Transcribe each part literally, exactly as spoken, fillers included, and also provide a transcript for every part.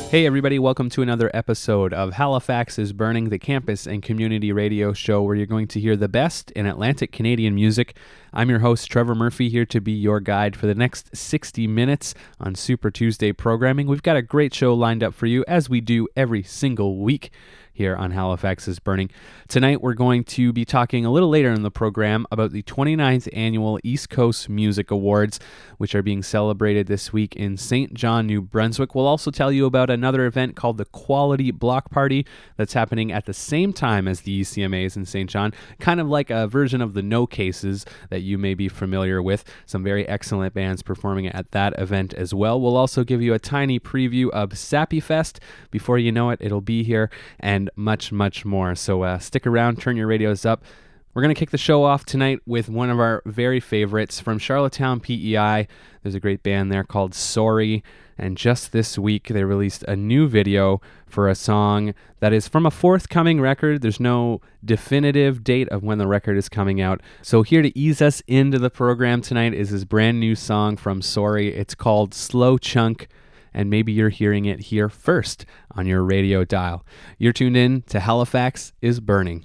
Hey everybody, welcome to another episode of Halifax is Burning, the campus and community radio show where you're going to hear the best in Atlantic Canadian music. I'm your host, Trevor Murphy, here to be your guide for the next sixty minutes on Super Tuesday programming. We've got a great show lined up for you, as we do every single week here on Halifax is Burning. Tonight we're going to be talking a little later in the program about the twenty-ninth Annual East Coast Music Awards, which are being celebrated this week in Saint John, New Brunswick. We'll also tell you about another event called the Quality Block Party that's happening at the same time as the E C M As in Saint John, kind of like a version of the No Cases that you may be familiar with. Some very excellent bands performing at that event as well. We'll also give you a tiny preview of Sappy Fest. Before you know it, it'll be here, and much, much more. So uh, stick around, turn your radios up. We're going to kick the show off tonight with one of our very favorites from Charlottetown, P E I. There's a great band there called Sorry, and just this week they released a new video for a song that is from a forthcoming record. There's no definitive date of when the record is coming out. So here to ease us into the program tonight is this brand new song from Sorry. It's called Slow Chunk, and maybe you're hearing it here first on your radio dial. You're tuned in to Halifax is Burning.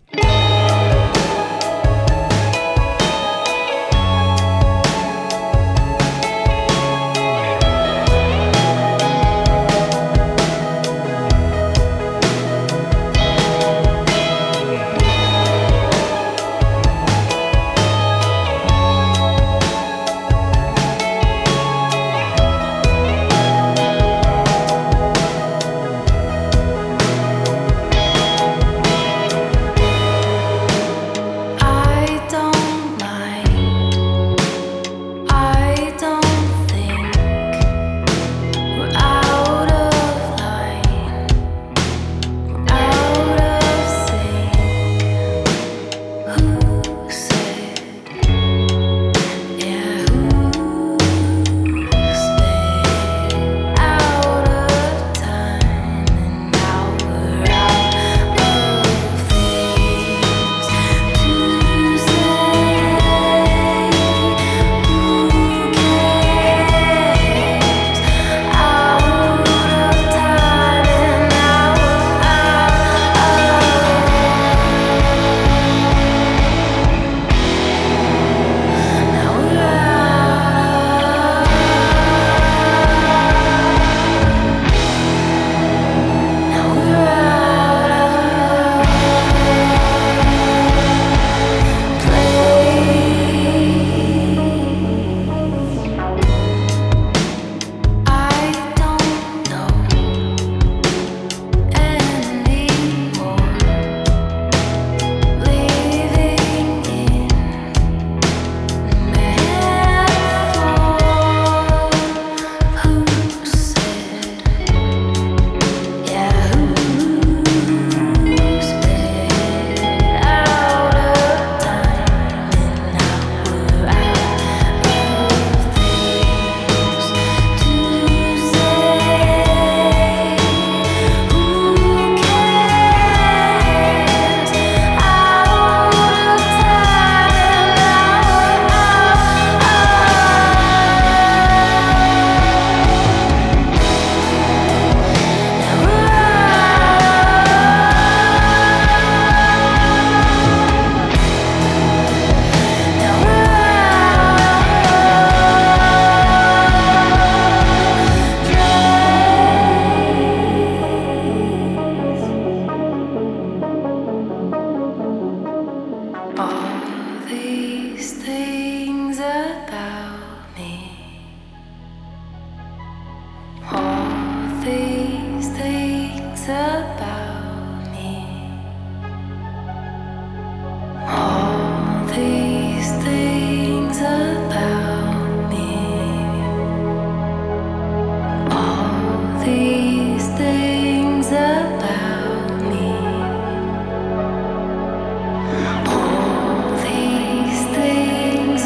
Things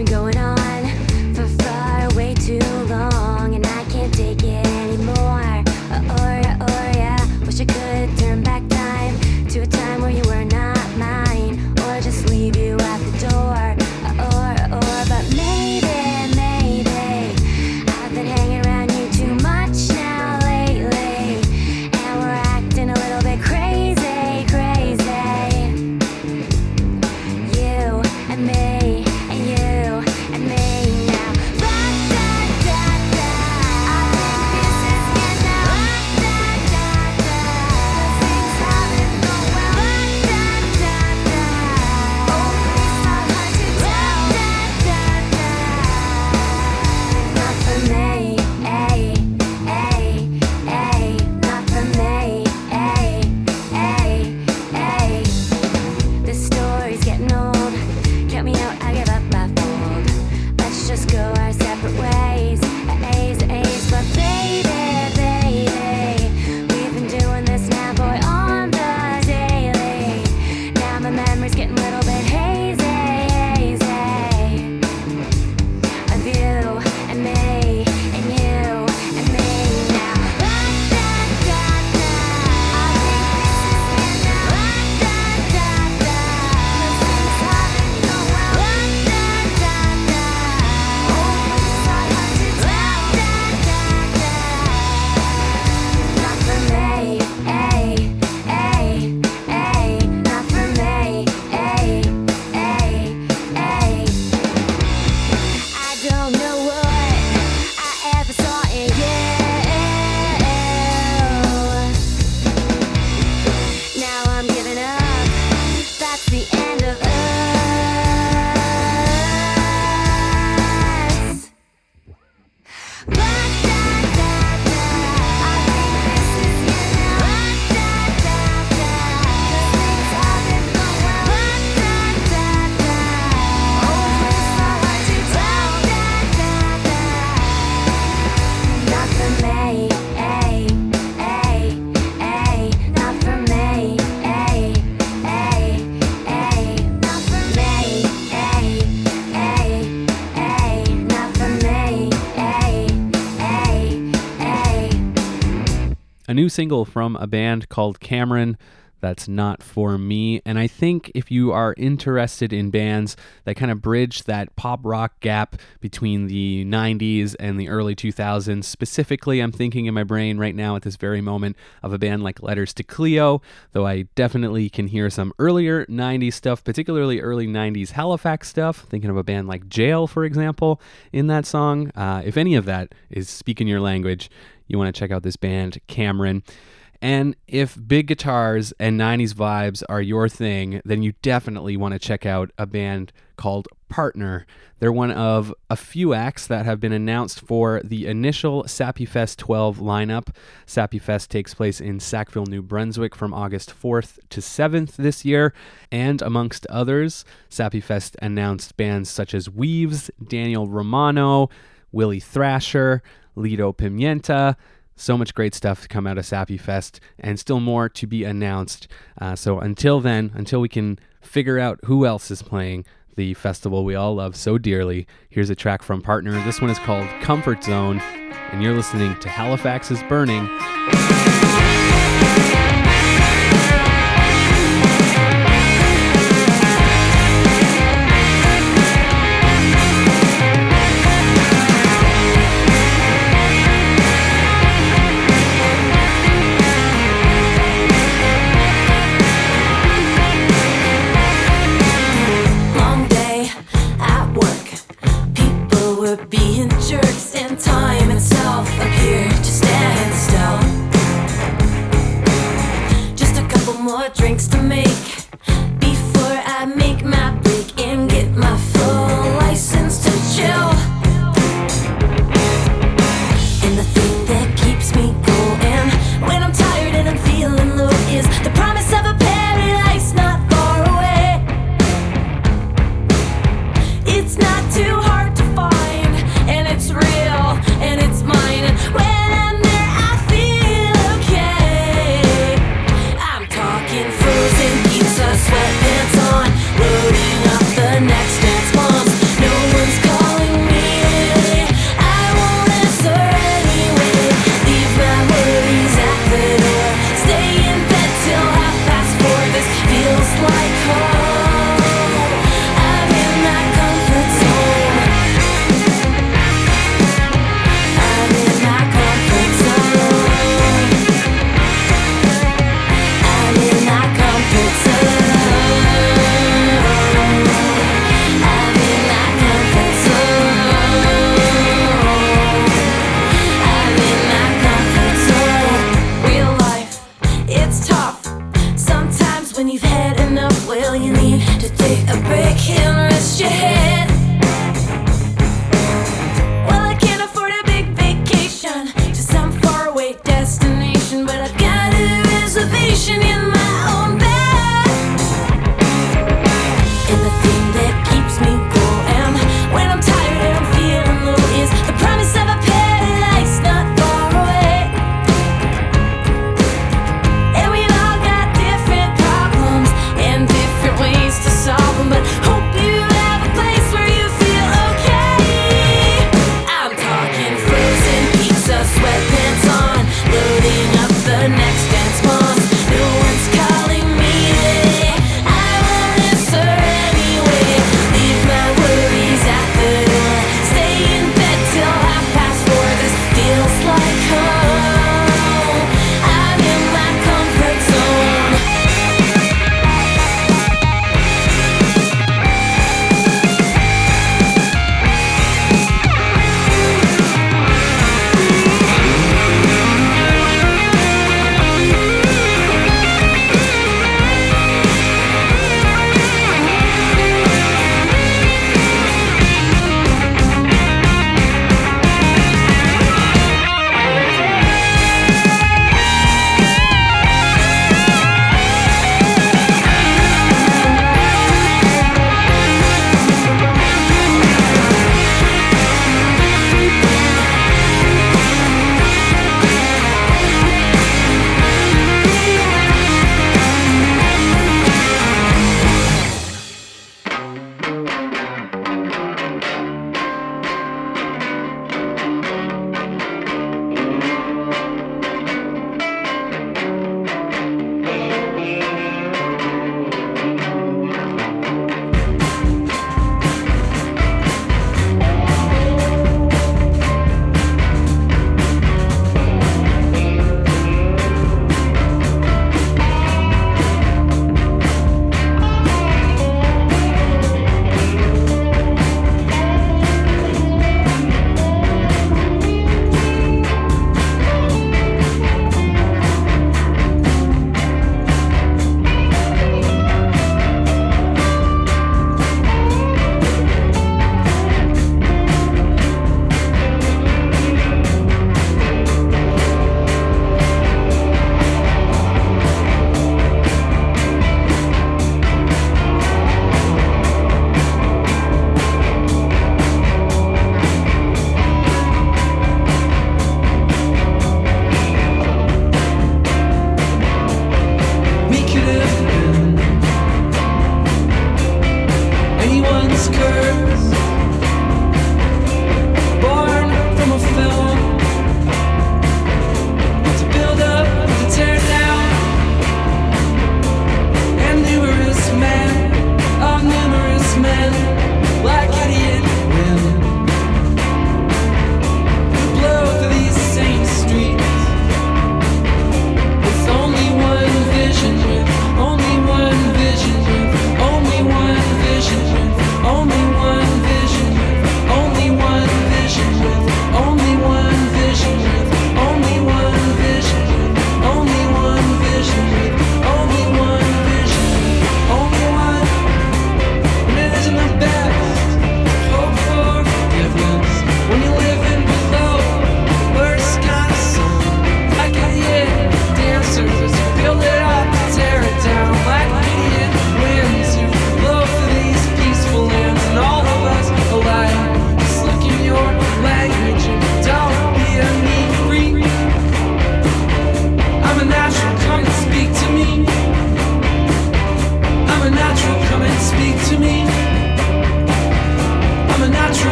been going on for far way too long, and I can't take it anymore. Oh, or yeah, or yeah, wish I could turn back time to a time where you were not mine, or just leave you at the door. Oh, or, or, but maybe, maybe I've been hanging around you too much now lately, and we're acting a little bit crazy, crazy. You and me, and you and me now. Da, da, da, da. I think this is it now. Da, da, da, da. Things haven't gone well. Da, da, da. Oh, it's not hard to tell. Da, da, da. Not for me, ay, ay, ay. Not for me, ay, ay, ay. This story's getting old. Count me out, I give up, I fold. Let's just go our separate ways. A's, A's, but baby, baby, we've been doing this now, boy, on the daily. Now my memory's getting a little bit hazy, hazy. Of you and me, and you and me now. Da, da, da, da. I think this is it now. Da, da, da. Things haven't gone well. Da, da, da. Oh, it's not hard to tell. Da, da, da. Not for me, ay, ay, ay. Not for me, ay, ay, ay. I don't know what I ever saw in you. Now I'm giving up. That's the end of us. Ba, da, da, da. I think this is it now. Da, da, da. Things haven't gone well. Ba, da, da, da. Oh, it's not hard to tell. Da, da, da. Not for me, ay, ay, ay. Not for me, ay, ay, ay. Not for me, ay, ay, ay. Not for me, ay, ay, ay. A new single from a band called Cameron. That's Not For Me. And I think if you are interested in bands that kind of bridge that pop rock gap between the nineties and the early two thousands, specifically, I'm thinking in my brain right now at this very moment of a band like Letters to Cleo, though I definitely can hear some earlier nineties stuff, particularly early nineties Halifax stuff. Thinking of a band like Jail, for example, in that song. Uh, if any of that is speaking your language, you want to check out this band, Cameron. And if big guitars and nineties vibes are your thing, then you definitely want to check out a band called Partner. They're one of a few acts that have been announced for the initial SappyFest twelve lineup. SappyFest takes place in Sackville, New Brunswick from August fourth to seventh this year. And amongst others, SappyFest announced bands such as Weaves, Daniel Romano, Willie Thrasher, Lido Pimienta. So much great stuff to come out of SappyFest, and still more to be announced. Uh, so until then, until we can figure out who else is playing the festival we all love so dearly, here's a track from Partner. This one is called Comfort Zone, and you're listening to Halifax is Burning. Long day at work. People were being jerks, and time itself appeared to stand still. Just a couple more drinks to make before I make my break and get my full license to chill. And the thing that keeps me going when I'm tired and I'm feeling low is the promise of a paradise not far away. It's not too hard to find, and it's real, and it's mine. And when I'm there, I feel okay. I'm talking frozen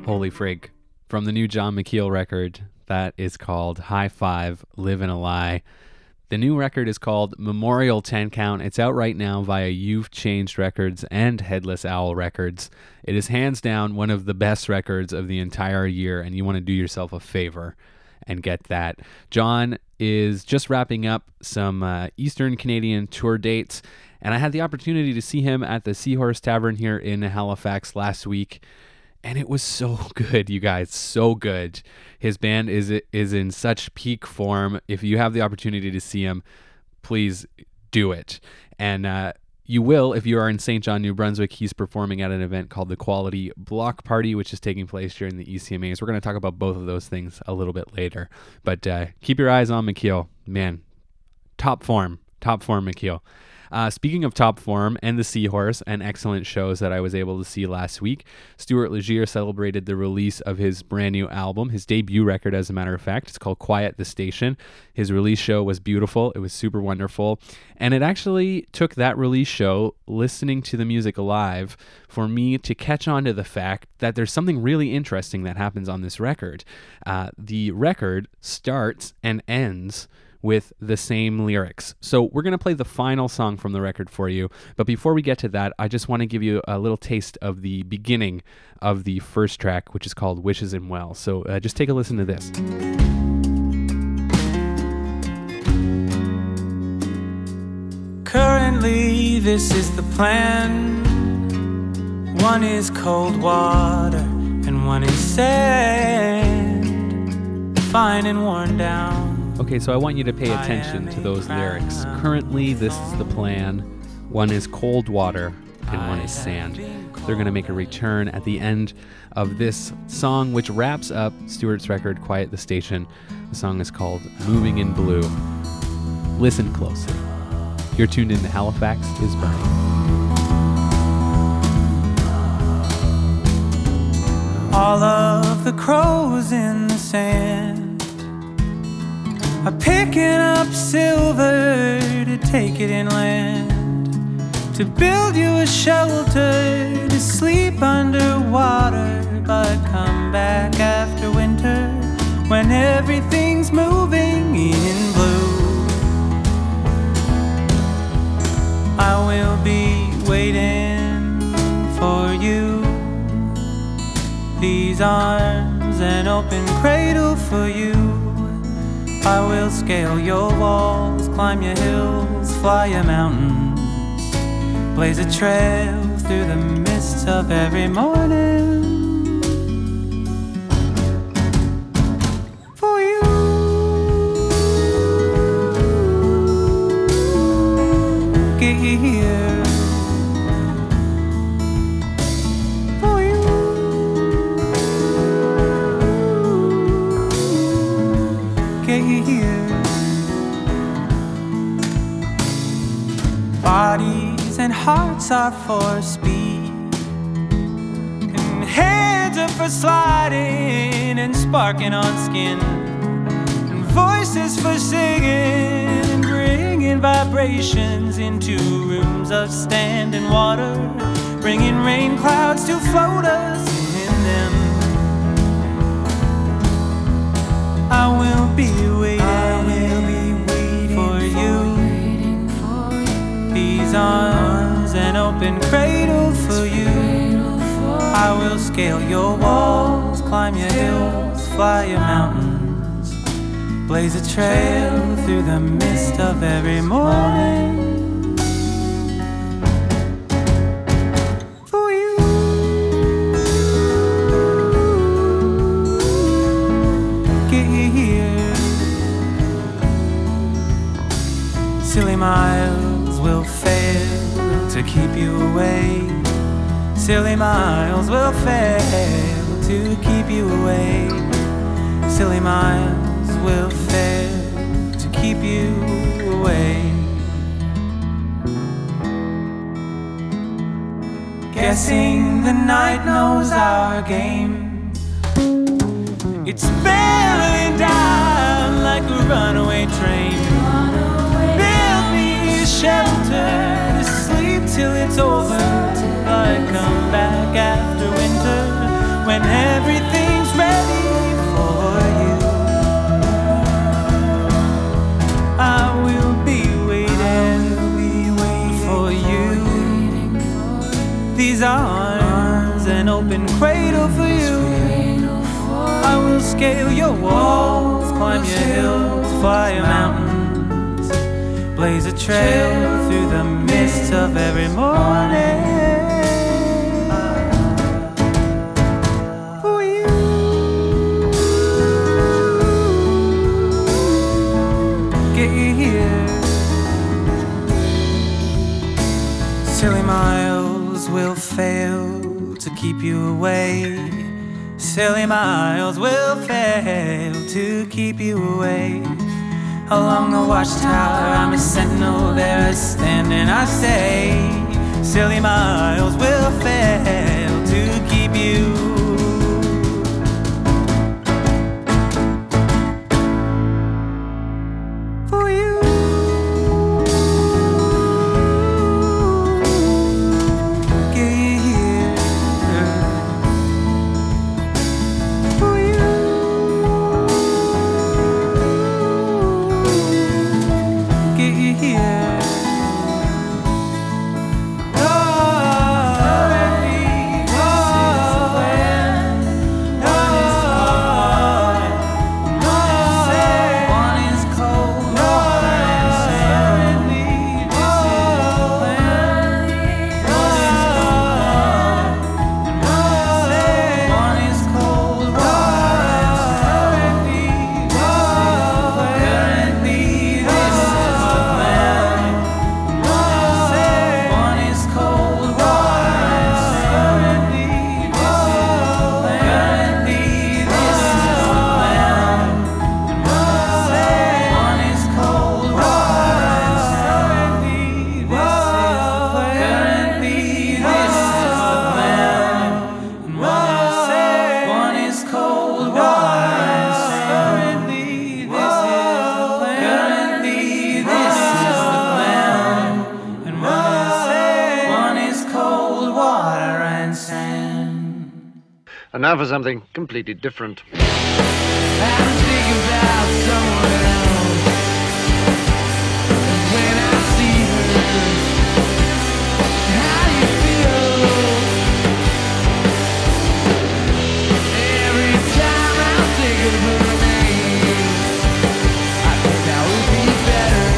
Holy frig. From the new John McKeel record, that is called High Five, Live in a Lie. The new record is called Memorial ten Count. It's out right now via You've Changed Records and Headless Owl Records. It is hands down one of the best records of the entire year, and you want to do yourself a favor and get that. John is just wrapping up some uh, Eastern Canadian tour dates, and I had the opportunity to see him at the Seahorse Tavern here in Halifax last week, and it was so good, you guys, so good. His band is is in such peak form. If you have the opportunity to see him, please do it. And uh, you will if you are in Saint John, New Brunswick. He's performing at an event called the Quality Block Party, which is taking place during the E C M As. We're going to talk about both of those things a little bit later. But uh, keep your eyes on McKeel. Man, top form. Top form, McKeel. Uh, speaking of top form and the Seahorse and excellent shows that I was able to see last week, Stuart Legier celebrated the release of his brand new album, his debut record, as a matter of fact. It's called Quiet the Station. His release show was beautiful. It was super wonderful. And it actually took that release show, listening to the music live, for me to catch on to the fact that there's something really interesting that happens on this record. Uh, the record starts and ends with the same lyrics. So we're going to play the final song from the record for you. But before we get to that, I just want to give you a little taste of the beginning of the first track, which is called Wishes Him Well. So uh, just take a listen to this. Currently, this is the plan. One is cold water and one is sand, fine and worn down. Okay, so I want you to pay attention to those lyrics. Currently, this is the plan. One is cold water and one is sand. They're going to make a return at the end of this song, which wraps up Stuart's record, Quiet the Station. The song is called Moving in Blue. Listen closely. You're tuned in to Halifax is Burning. All of the crows in the sand are picking up silver to take it inland, to build you a shelter to sleep underwater, but come back after winter when everything's moving in blue. I will be waiting for you, these arms an open cradle for you. I will scale your walls, climb your hills, fly your mountains, blaze a trail through the mists of every morning. For you, get here. For you, get here. Bodies and hearts are for speed, and hands are for sliding and sparking on skin, and voices for singing and bringing vibrations into rooms of standing water, bringing rain clouds to float us in them. I will be waiting, I will be waiting for you. These arms an open cradle for you. I will scale your walls, climb your hills, fly your mountains, blaze a trail through the mist of every morning. For you, get here. Silly miles will fail to keep you away. Silly miles will fail to keep you away. Silly miles will fail to keep you away. Guessing the night knows our game. It's barreling down like a runaway train. Build me a shelter to sleep till it's over. I come back after winter when when everything's ready for you. I will be waiting for you. These arms, an open cradle for you. I will scale your walls, climb your hills, fly your mountains, blaze a trail through the mist of every morning. For you. Get you here. Silly miles will fail to keep you away. Silly miles will fail to keep you away. Along the watchtower, I'm a sentinel there standing. I say, silly miles will fail to keep you. For you. Get here. For you. Get you here. And now for something completely different. I'm thinking about someone else. When I see her, how do you feel? Every time I think of her name, I think that would be better.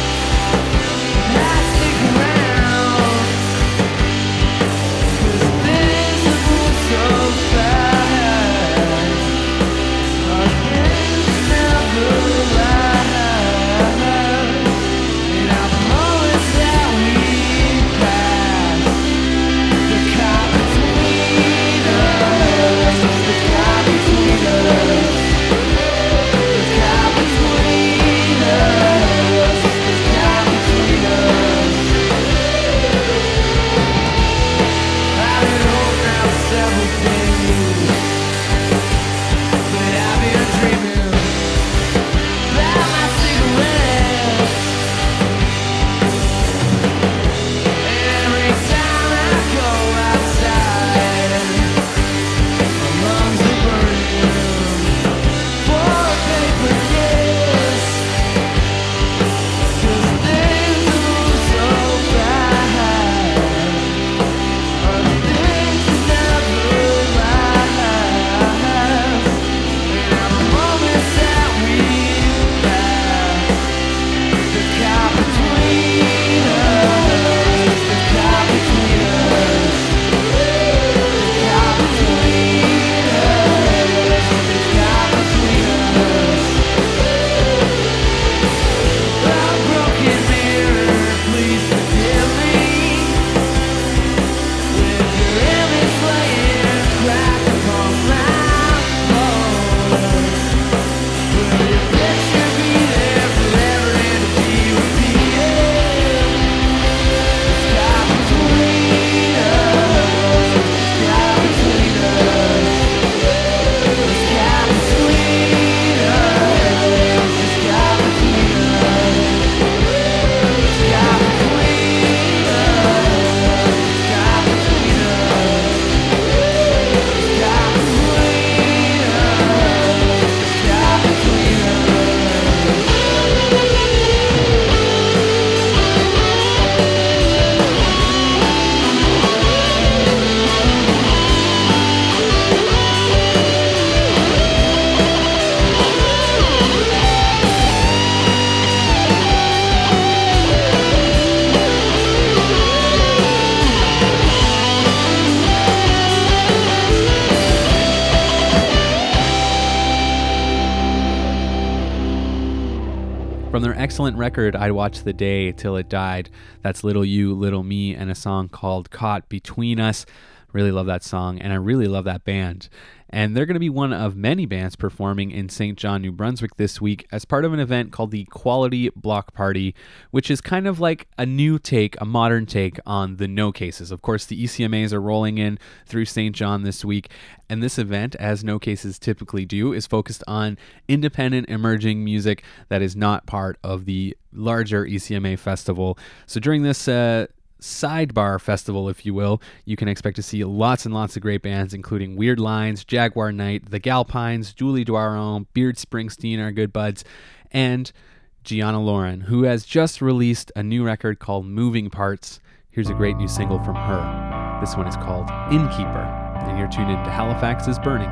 I stick around, 'cause this was so fast. Our game's never last. From their excellent record, I'd Watch the Day Till It Died. That's Little You, Little Me, and a song called Caught Between Us. Really love that song, and I really love that band. And they're going to be one of many bands performing in Saint John, New Brunswick this week as part of an event called the Quality Block Party, which is kind of like a new take, a modern take on the No Cases. Of course, the E C M As are rolling in through Saint John this week, and this event, as No Cases typically do, is focused on independent emerging music that is not part of the larger E C M A festival. So during this uh, sidebar festival, if you will, you can expect to see lots and lots of great bands, including Weird Lines, Jaguar Night, The Galpines, Julie Doiron, Beard Springsteen, our good buds, and Gianna Lauren, who has just released a new record called Moving Parts. Here's a great new single from her. This one is called Innkeeper, and you're tuned in to Halifax is Burning.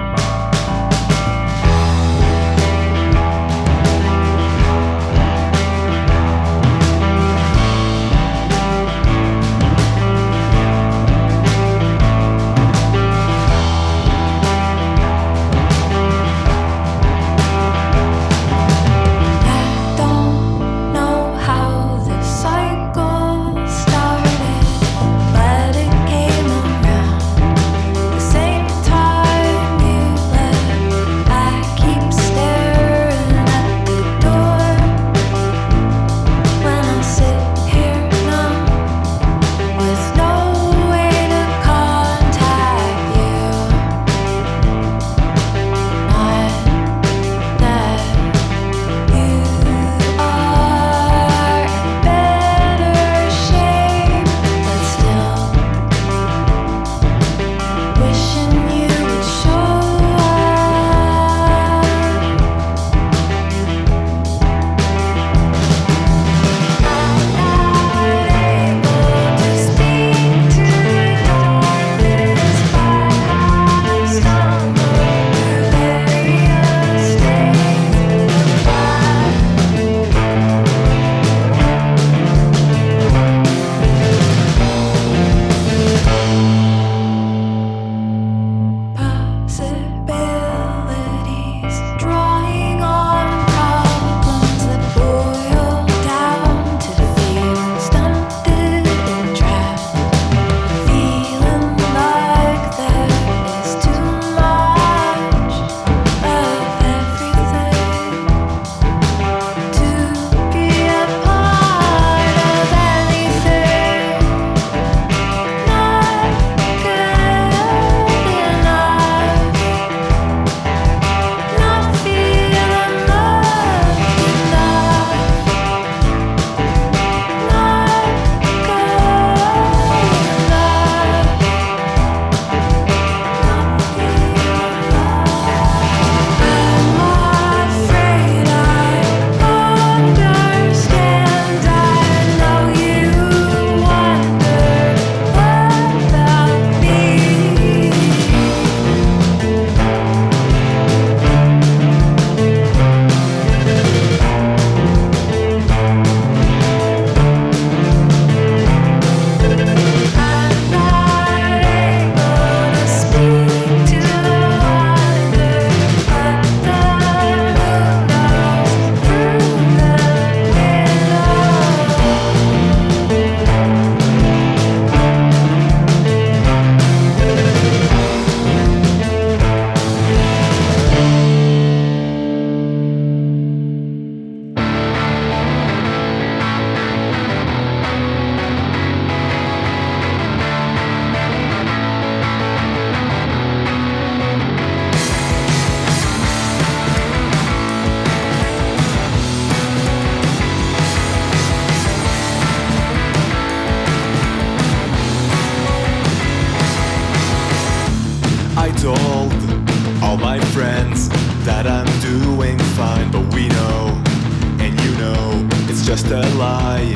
that I'm doing fine, but we know, and you know, it's just a lie.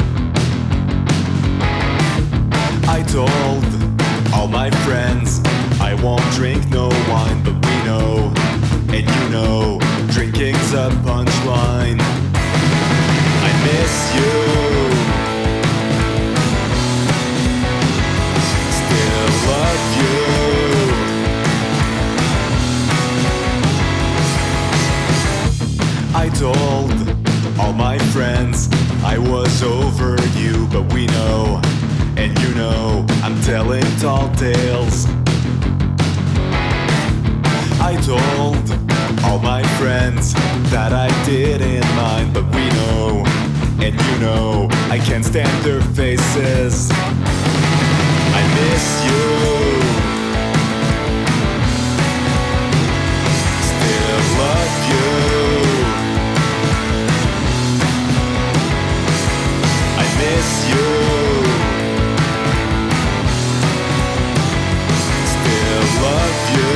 I told all my friends I won't drink no wine, but we know, and you know, drinking's a punchline. I miss you, still love you. I told my friends. I was over you, but we know, and you know, I'm telling tall tales. I told all my friends that I didn't mind, but we know, and you know, I can't stand their faces. I miss you. Still love you. I miss you. Still love you.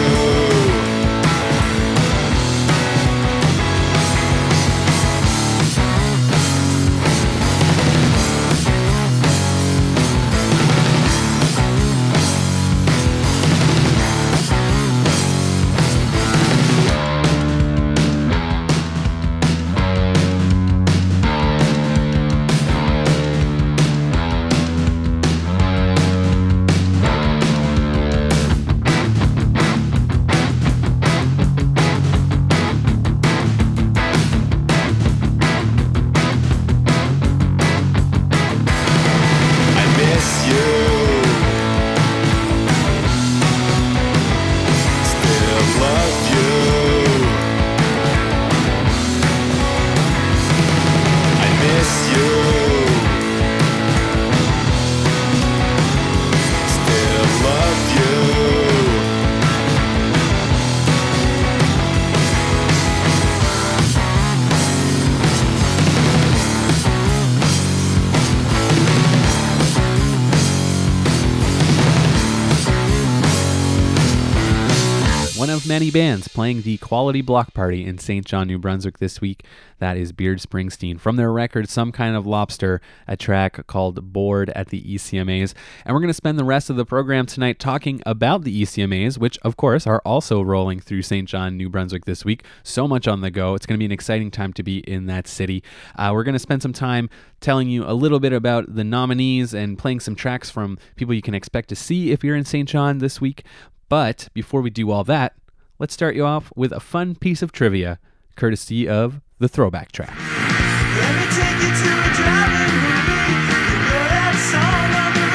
Many bands playing the Quality Block Party in Saint John, New Brunswick this week. That is Beard Springsteen. From their record, Some Kind of Lobster, a track called Bored at the E C M As. And we're going to spend the rest of the program tonight talking about the E C M As, which, of course, are also rolling through Saint John, New Brunswick this week. So much on the go. It's going to be an exciting time to be in that city. Uh, we're going to spend some time telling you a little bit about the nominees and playing some tracks from people you can expect to see if you're in Saint John this week. But before we do all that, let's start you off with a fun piece of trivia, courtesy of the Throwback Track. Let me take you to a drive-in movie. You know that song on the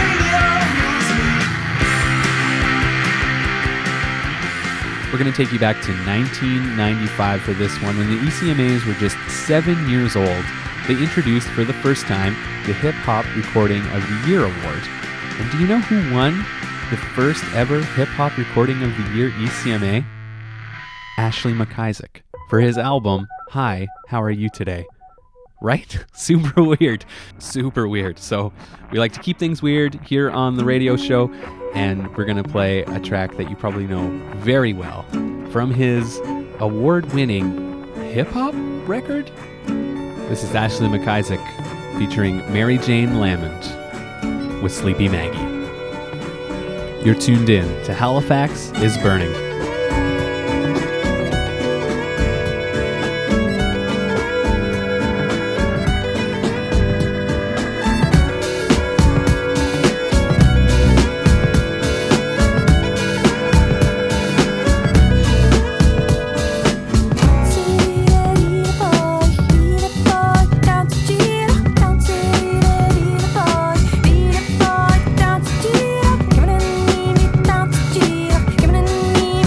radio moves me. We're going to take you back to nineteen ninety-five for this one, when the E C M As were just seven years old. They introduced for the first time the Hip Hop Recording of the Year Award. And do you know who won the first ever Hip Hop Recording of the Year E C M A? Ashley McIsaac, for his album, Hi, How Are You Today? Right? Super weird. Super weird. So we like to keep things weird here on the radio show, and we're going to play a track that you probably know very well from his award-winning hip-hop record. This is Ashley McIsaac featuring Mary Jane Lamond with Sleepy Maggie. You're tuned in to Halifax is Burning. Giving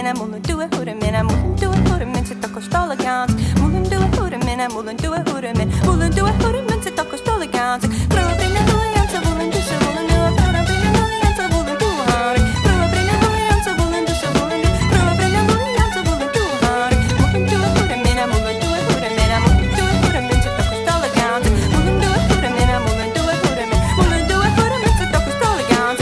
minä, mulla duhe hurmen, mulla duhe hurmen, se takos tolle kans. Mulla duhe hurmen, mulla duhe hurmen, mulla duhe hurmen, se takos tolle kans. Prova brinna duhe jansa, mulla duhe, mulla duhe, prova brinna duhe jansa, mulla duhe hari. Prova brinna duhe jansa, mulla duhe, mulla duhe, prova brinna duhe jansa, mulla duhe hari. Mulla duhe hurmen, mulla duhe hurmen, mulla duhe hurmen, se takos tolle kans. Mulla duhe hurmen, mulla duhe hurmen, mulla duhe hurmen, se takos tolle kans.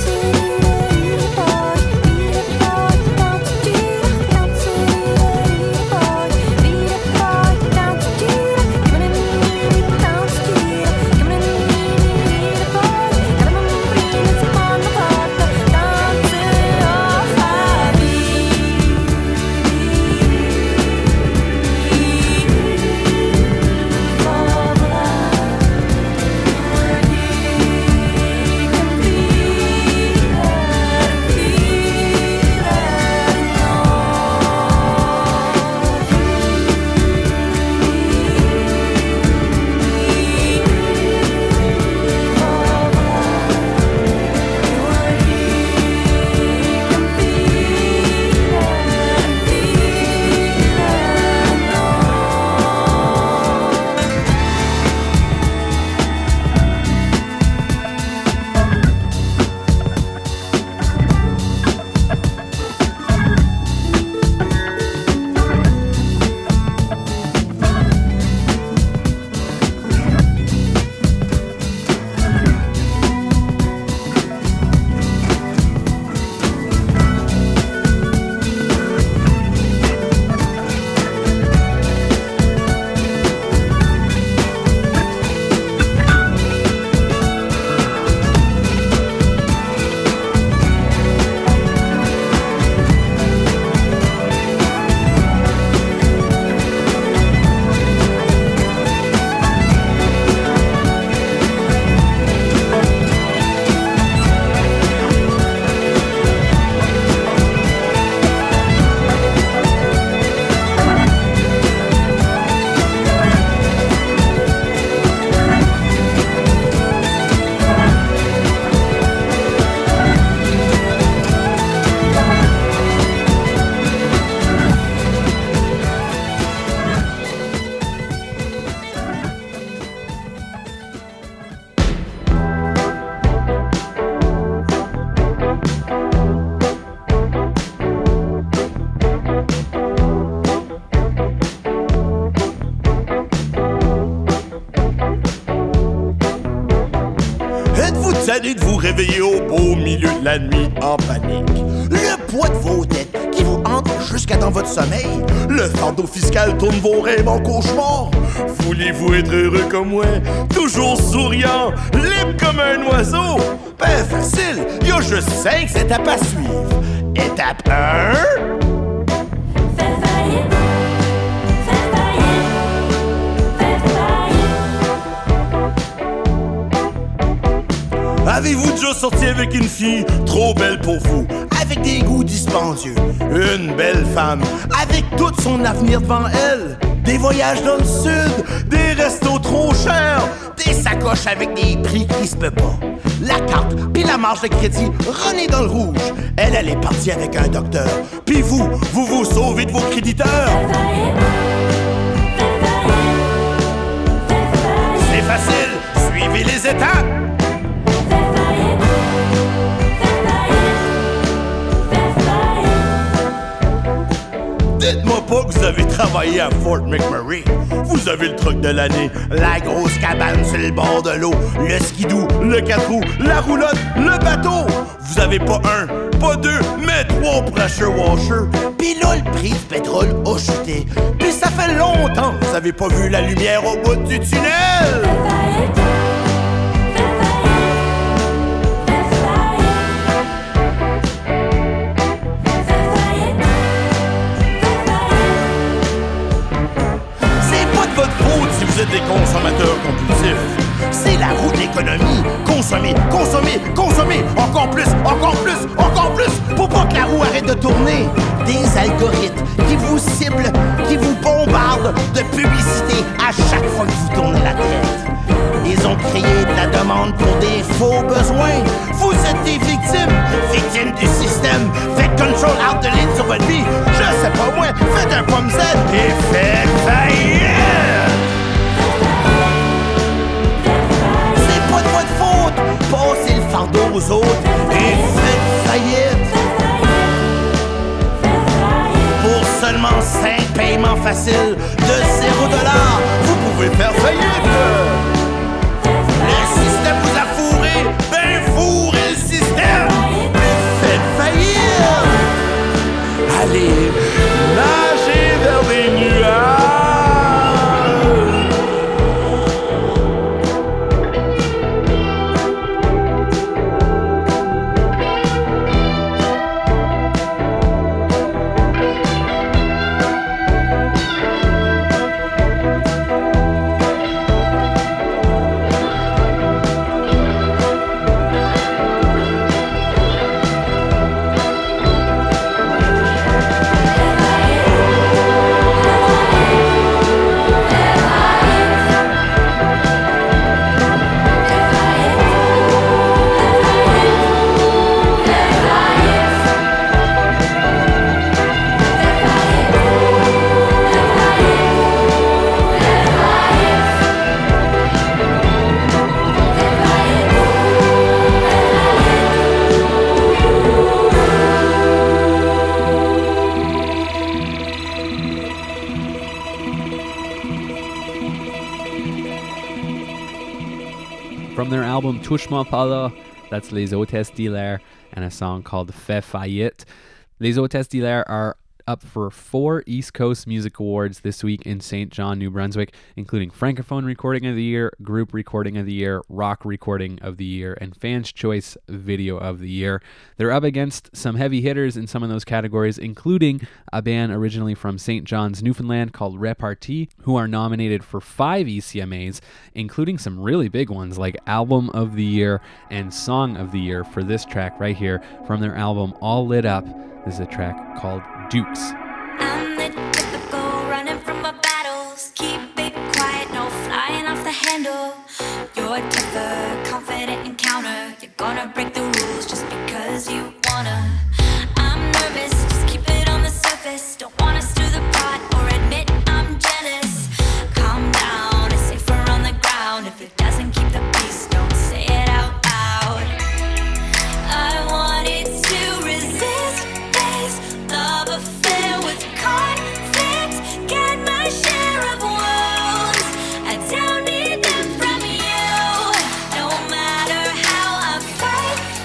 tanné de vous réveiller au beau milieu de la nuit en panique. Le poids de vos dettes qui vous hante jusqu'à dans votre sommeil. Le fardeau fiscal tourne vos rêves en cauchemar. Voulez-vous être heureux comme moi, toujours souriant, libre comme un oiseau? Ben facile, y a juste cinq étapes à suivre. Étape un... Avez-vous déjà sorti avec une fille trop belle pour vous, avec des goûts dispendieux, une belle femme, avec tout son avenir devant elle, des voyages dans le sud, des restos trop chers, des sacoches avec des prix qui se peut pas, la carte puis la marge de crédit renée dans le rouge. Elle, elle est partie avec un docteur, puis vous, vous vous sauvez de vos créditeurs. C'est facile, suivez les étapes. Dites-moi pas que vous avez travaillé à Fort McMurray. Vous avez le truck de l'année, la grosse cabane sur le bord de l'eau, le skidoo, le quatre roues, la roulotte, le bateau. Vous avez pas un, pas deux, mais trois pressure washers. Pis là, le prix du pétrole a chuté. Pis ça fait longtemps que vous avez pas vu la lumière au bout du tunnel. Si vous êtes des consommateurs compulsifs, c'est la roue de l'économie. Consommez, consommez, consommez, encore plus, encore plus, encore plus, pour pas que la roue arrête de tourner. Des algorithmes qui vous ciblent, qui vous bombardent de publicité à chaque fois que vous tournez la tête. Ils ont créé de la demande pour des faux besoins. Vous êtes des victimes, victimes du système. Faites control out de l'île sur votre vie. et faites faillite. C'est pas de votre faute, passez le fardeau aux autres et faites faillite. Pour seulement cinq paiements faciles de zéro dollar, vous pouvez faire faillite. Le système vous a fourré, ben fourrez le système. Faites faillite. Allez, nagez vers les nuages. From their album Touche Mon Pala, that's Les Hôtesses d'Hilaire, and a song called Fais Faillite. Les Hôtesses d'Hilaire are up for four East Coast Music Awards this week in Saint John, New Brunswick, including Francophone Recording of the Year, Group Recording of the Year, Rock Recording of the Year, and Fans' Choice Video of the Year. They're up against some heavy hitters in some of those categories, including a band originally from Saint John's, Newfoundland called Repartie, who are nominated for five E C M As, including some really big ones like Album of the Year and Song of the Year for this track right here from their album All Lit Up. This is a track called Dukes. I'm the typical running from my battles. Keep it quiet, no flying off the handle. You're tougher, confident encounter. You're gonna break the rules just because you wanna. I'm nervous, just keep it on the surface. Don't wanna stir the pot or admit I'm jealous. Calm down, it's safer on the ground. If it doesn't keep the peace, don't say it out loud. I wanted to resist this love affair with conflict. Get my share of wounds. I don't need them from you. No matter how I fight,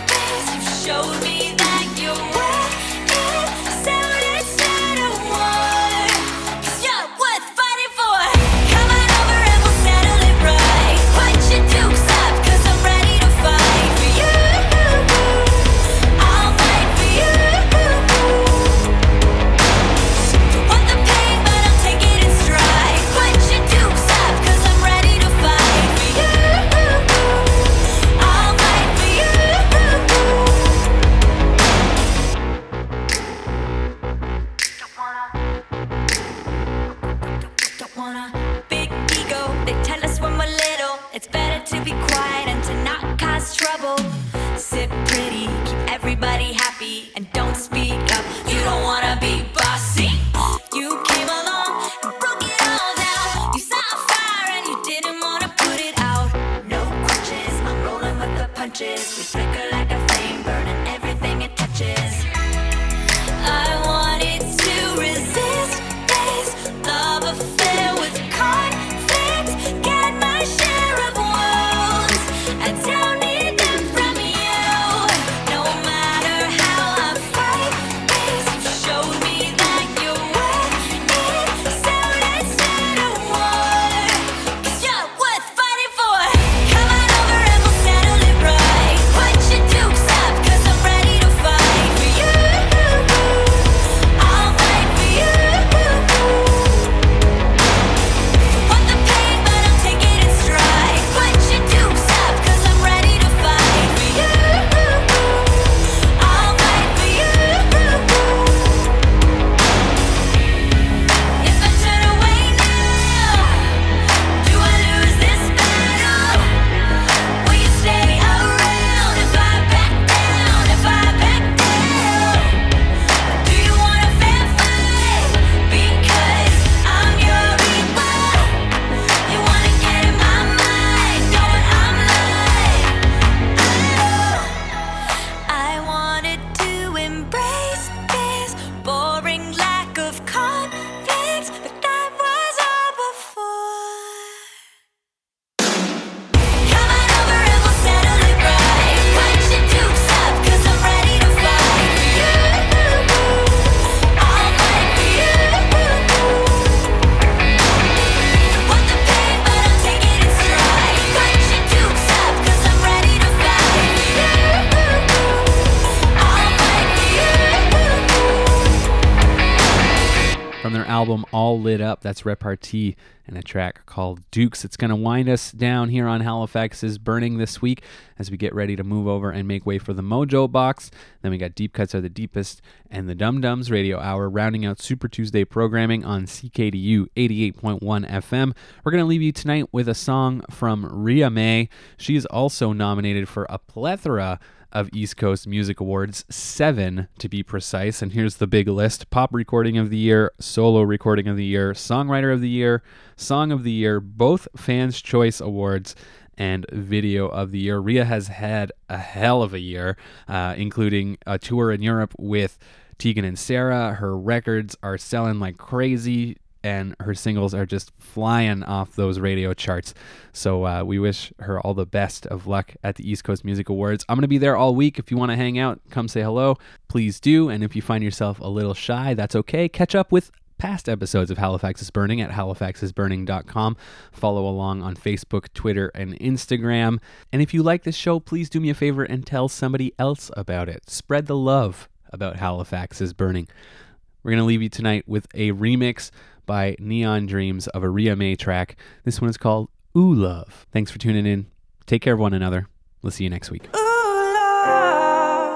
from their album All Lit Up. That's Repartee and a track called Dukes. It's going to wind us down here on Halifax is Burning this week as we get ready to move over and make way for the Mojo Box. Then we got Deep Cuts Are the Deepest and the Dum Dums Radio Hour, rounding out Super Tuesday programming on C K D U eighty-eight point one F M. We're going to leave you tonight with a song from Ria Mae. She is also nominated for a plethora of East Coast Music Awards, seven to be precise. And here's the big list: Pop Recording of the Year, Solo Recording of the Year, Songwriter of the Year, Song of the Year, both Fans' Choice Awards, and Video of the Year. Ria has had a hell of a year, uh, including a tour in Europe with Tegan and Sarah. Her records are selling like crazy, and her singles are just flying off those radio charts. So uh, we wish her all the best of luck at the East Coast Music Awards. I'm going to be there all week. If you want to hang out, come say hello, please do. And if you find yourself a little shy, that's okay. Catch up with past episodes of Halifax is Burning at halifax is burning dot com. Follow along on Facebook, Twitter, and Instagram. And if you like this show, please do me a favor and tell somebody else about it. Spread the love about Halifax is Burning. We're going to leave you tonight with a remix by Neon Dreams of a Ria Mae track. This one is called Ooh Love. Thanks for tuning in. Take care of one another. We'll see you next week. Ooh, love.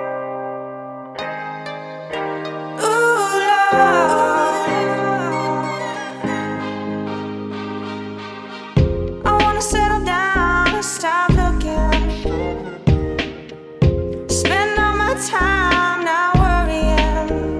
Ooh, love. I wanna settle down and stop looking. Spend all my time not worrying.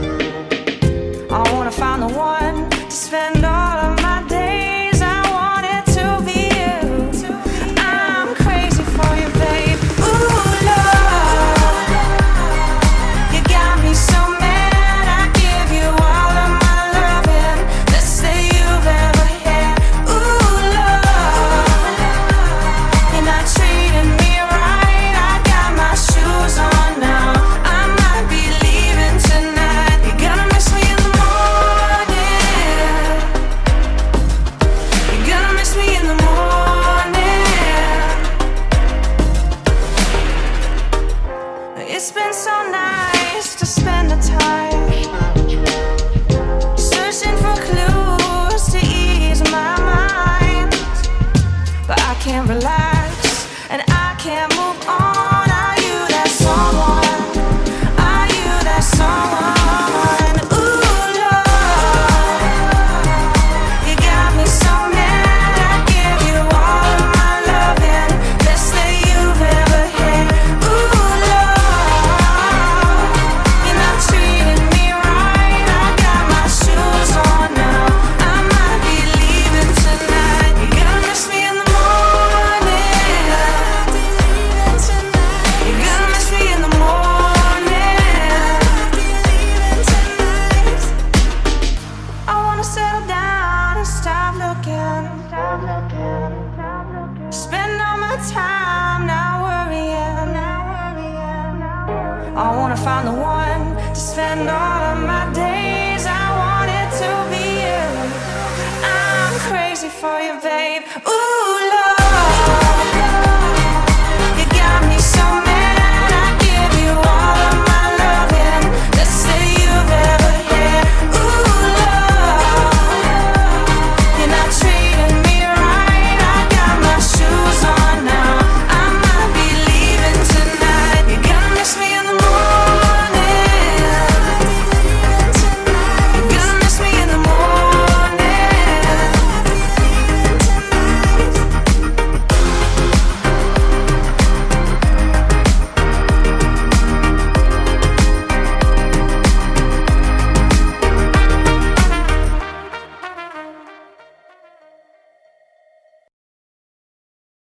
I wanna find the one to spend all of my days. I want it to be you. I'm crazy for you, babe. Ooh, love. You got me so mad. I give you all of my loving, best that you've ever had. Ooh, love. You're not treating me right. I got my shoes on now. I might be leaving tonight. You're gonna miss me in the morning. You're gonna miss me in the morning. It's been so nice to spend the time searching for clues to ease my mind, but I can't relax and I can't move on. Are you that someone? Are you that someone? Ooh, love. You got me so mad. I give you all of my loving, best that you've ever had. Ooh, love. You're not treating me right. I got my shoes on now. I might be leaving tonight. You're gonna miss me in the morning. You're gonna miss me in the morning. I wanna settle down and stop looking. Spend all my time not worrying. I wanna find the one to spend all of my days. I want it to be you. I'm crazy for you, babe. Ooh.